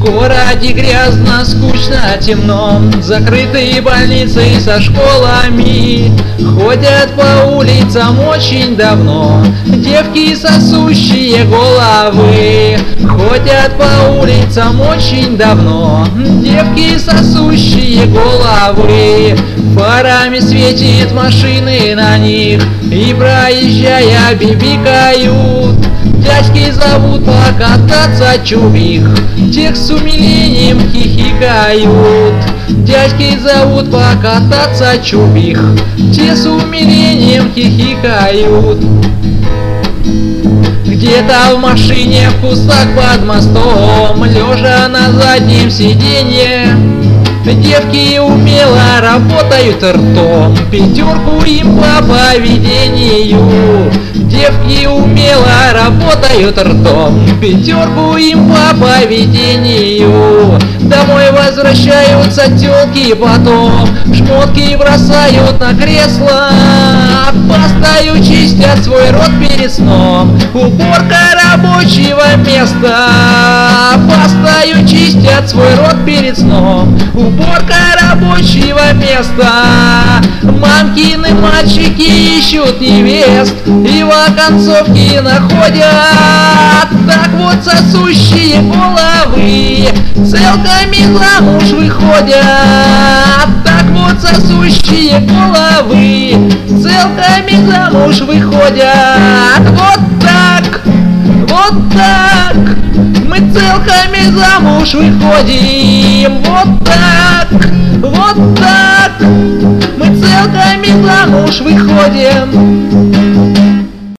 городе грязно, скучно, темно, закрытые больницы со школами. Ходят по улицам очень давно девки, сосущие головы. Ходят по улицам очень давно девки, сосущие головы. Фарами светит машины на них, и проезжая бибикают. Дядьки зовут покататься чубик, тех с умилением хихикают. Дядьки зовут покататься чубик, те с умилением хихикают. Где-то в машине, в кустах под мостом, лежа на заднем сиденье, девки умело работают ртом, пятерку им по поведению. Девки умело работают ртом, пятерку им по поведению. Домой возвращаются тёлки потом, шмотки бросают на кресло, пастою чистят свой рот перед сном. Уборка рабочего места, пастою чистят свой рот перед сном. Уборка рабочего места. Мамкины мальчики ищут невест и в оконцовке находят. Так вот сосущие головы целками замуж выходят. Так вот сосущие головы целками замуж выходят. Вот так, вот так мы целками замуж выходим. Вот так, вот так мы целками замуж выходим.